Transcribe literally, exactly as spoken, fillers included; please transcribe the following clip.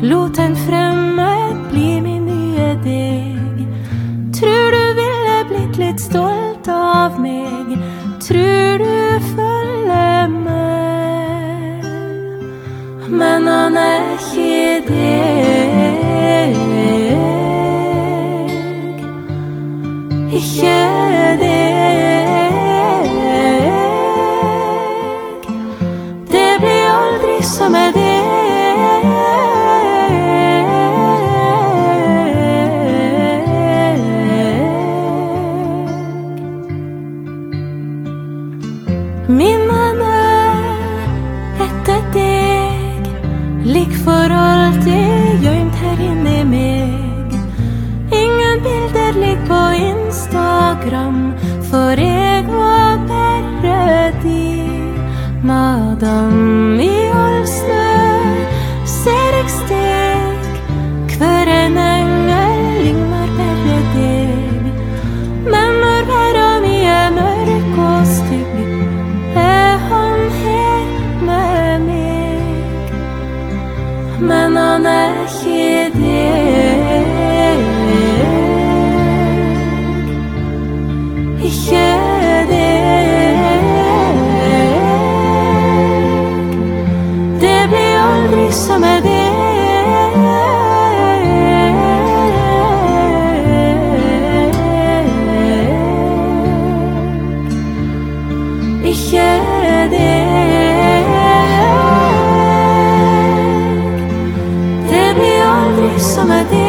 lot en fremmed bli min nye deg. Tror du ville blitt litt stolt av meg, tror du følger meg, men han er ikke deg, ikke deg. Det blir aldri som er deg. Minnene etter deg ligger for alltid gjemt her inne i meg. Ingen bilder ligger på Instagram, for jeg var bare di. Madam, i all snø ser jeg steg, hver en engel ligner bare deg. Men når verden mi er mørk og stygg, er han her med meg, men han er ikke deg, ikke deg. Det blir aldri som er deg, ikke deg. Det blir aldri som er deg.